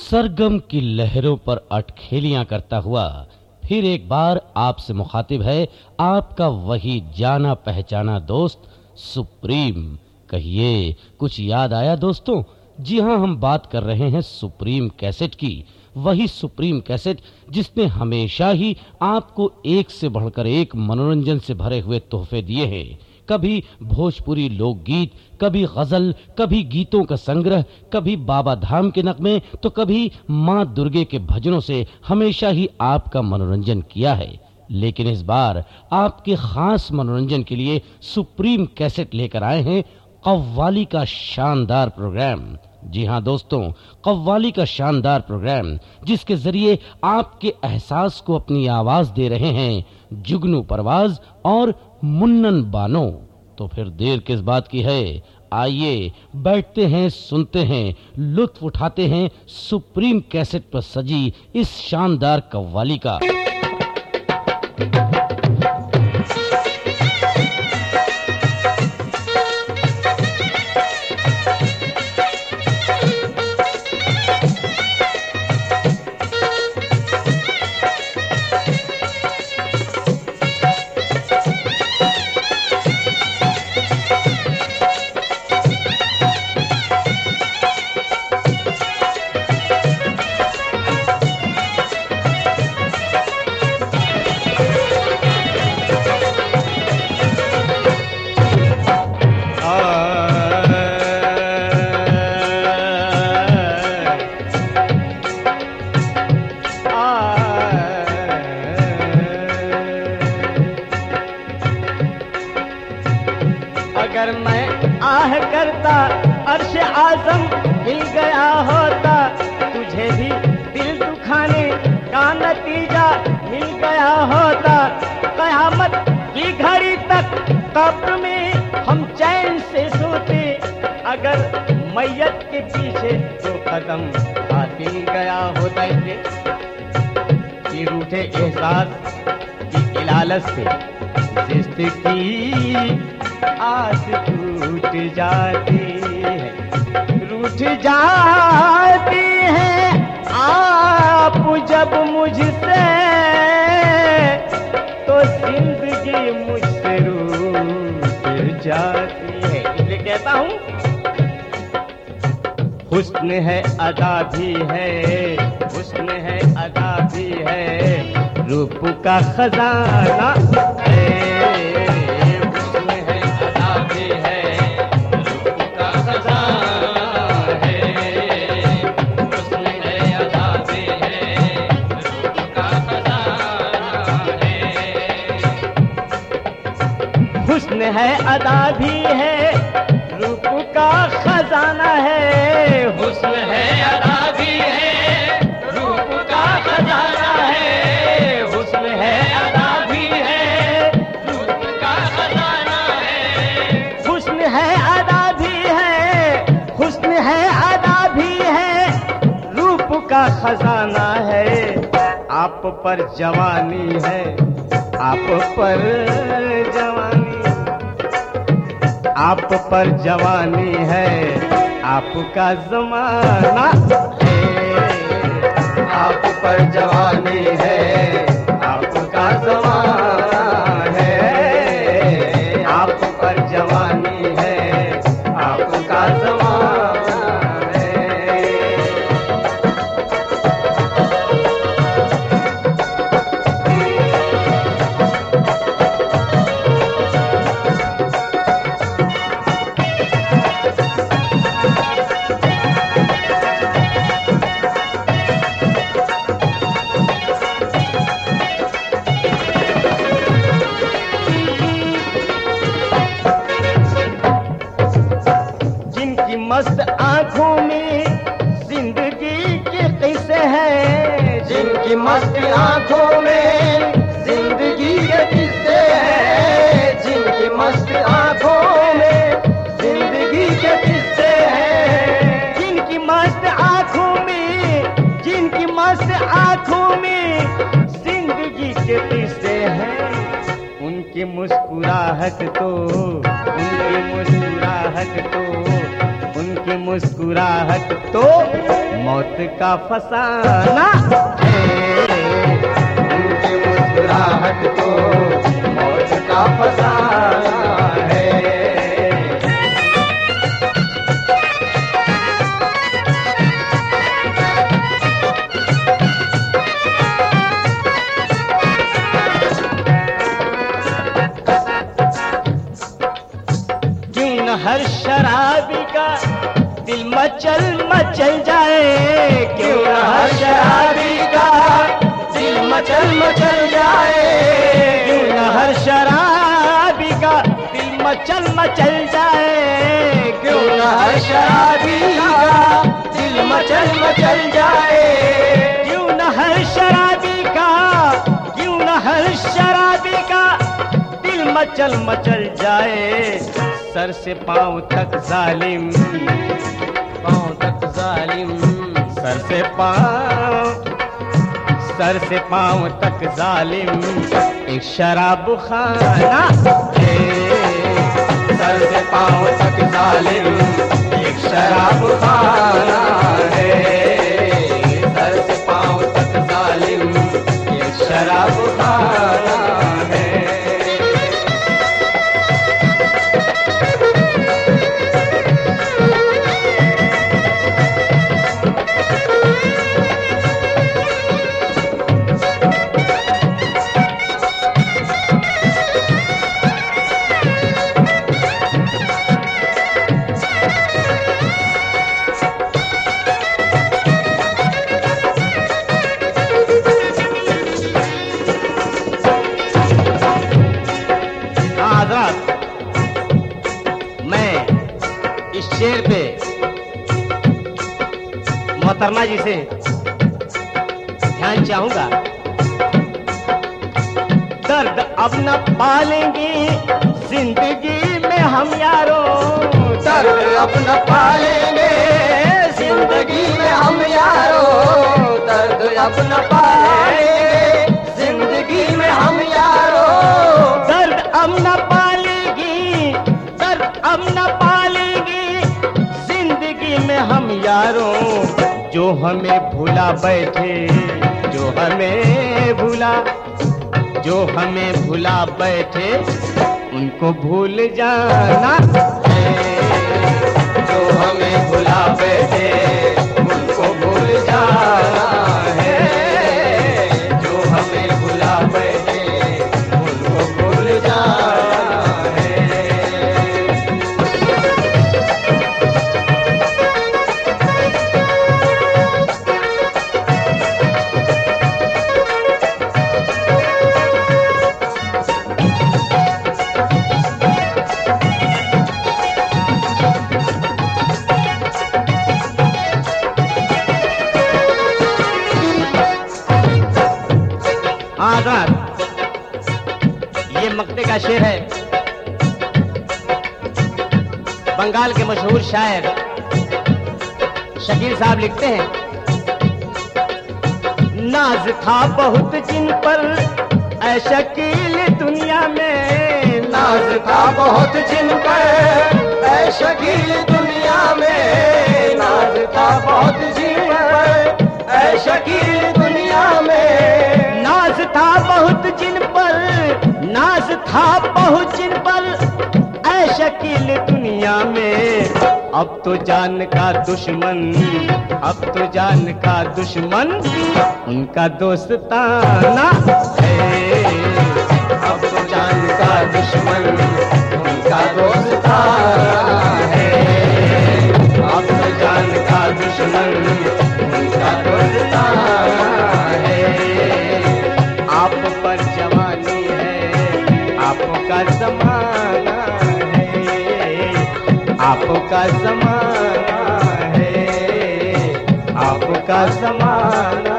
सरगम की लहरों पर अटखेलियां करता हुआ फिर एक बार आपसे मुखातिब है आपका वही जाना पहचाना दोस्त सुप्रीम। कहिए, कुछ याद आया दोस्तों? जी हाँ, हम बात कर रहे हैं सुप्रीम कैसेट की। वही सुप्रीम कैसेट जिसने हमेशा ही आपको एक से बढ़कर एक मनोरंजन से भरे हुए तोहफे दिए हैं। कभी भोजपुरी लोकगीत, कभी गजल, कभी गीतों का संग्रह, कभी बाबा धाम के नगमे, तो कभी माँ दुर्गे के भजनों से हमेशा ही आपका मनोरंजन किया है। लेकिन इस बार आपके खास मनोरंजन के लिए सुप्रीम कैसेट लेकर आए हैं कव्वाली का शानदार प्रोग्राम। जी हाँ दोस्तों, कव्वाली का शानदार प्रोग्राम जिसके जरिए आपके एहसास को अपनी आवाज दे रहे हैं जुगनू परवाज और मुन्नन बानो। तो फिर देर किस बात की है? आइए बैठते हैं, सुनते हैं, लुत्फ उठाते हैं सुप्रीम कैसेट पर सजी इस शानदार कव्वाली का। अगर मैं आह करता अर्श आज़म हिल गया होता, तुझे भी दिल दुखाने का नतीजा मिल गया होता। क़यामत की घड़ी तक कब्र में हम चैन से सोते, अगर मैयत के पीछे दो कदम मिल गया होता। इसलिए रूठे एहसास की इलालत से जिंदगी आस टूट जाती है, रूठ जाती है आप जब मुझसे, तो जिंदगी मुझसे रूठ जाती है। इसलिए कहता हूँ, हुस्न है अदा भी है, हुस्न है अदा भी है, रूप का खजाना है। हुस्न है अदा भी है, रूप का खजाना है। हुस्न है अदा भी है, रूप का खजाना है। हुस्न है अदा भी है, रूप का खजाना है। हुस्न है अदा भी है, हुस्न है अदा भी है, रूप का खजाना है। आप पर जवानी है, आप पर जवानी, आप पर जवानी है, आपका जमाना है। आप पर जवानी है, आपका जमाना है। आप पर जवानी है, आपका जमाना है। मस्त आंखों में जिंदगी के किस्से हैं, जिनकी मस्त आंखों में जिंदगी के किस्से हैं, जिनकी मस्त आंखों में जिंदगी के किस्से हैं, जिनकी मस्त आंखों में, जिनकी मस्त आंखों में जिंदगी के किस्से हैं। उनकी मुस्कुराहट तो, उनकी मुस्कुराहट तो, उनकी मुस्कुराहट तो मौत का फसाना है। उनकी मुस्कुराहट तो मौत का फसाना है। हर शराबी का दिल मचल मचल जाए, क्यों न हर शराबी का दिल मचल मचल जाए, क्यों न हर शराबी का दिल मचल मचल जाए, क्यों न हर शराबी का दिल मचल मचल जाए, क्यों न हर शराबी का, क्यों न हर शराबी का दिल मचल मचल जाए। सर से पांव तक जालिम, पांव तक जालिम, सर से पांव तक जालिम एक शराब खाना है। सर से पांव तक जालिम एक शराब खाना है। सर से पांव तक जालिम एक शराब खाना है। शेर पे मोहतरमा जी से ध्यान चाहूंगा। दर्द अब न पालेंगे जिंदगी में हम यारों, दर्द अब न पालेंगे जिंदगी में हम यारों, दर्द अब न पालेंगे जिंदगी में हम यारों, दर्द अब न पालेगी, दर्द अब न पालेगी में हम यारों। जो हमें भुला बैठे, जो हमें भुला, जो हमें भुला बैठे उनको भूल जाना है। जो हमें भुला बैठे उनको भूल जाना है। जो हमें भुला बैठे उनको भूल जाना है। ये मक्ते का शेर है। बंगाल के मशहूर शायर शकील साहब लिखते हैं, नाज था बहुत जिन पर ऐ शकील दुनिया में, नाज था बहुत जिन पर ऐ शकील दुनिया में, नाज था बहुत जिन पर ऐ शकील दुनिया में, नाज था बहुत जिन पर, नाज था बहुत जिन पर ऐ शकील दुनिया में। अब तो जान का दुश्मन, अब तो जान का दुश्मन उनका दोस्ताना है। अब तो जान का दुश्मन उनका दोस्ताना है। अब तो जान का दुश्मन उनका दोस्ताना है। आप पर जवानी है, आपका जमाना है, आपका जमाना है, आपका जमाना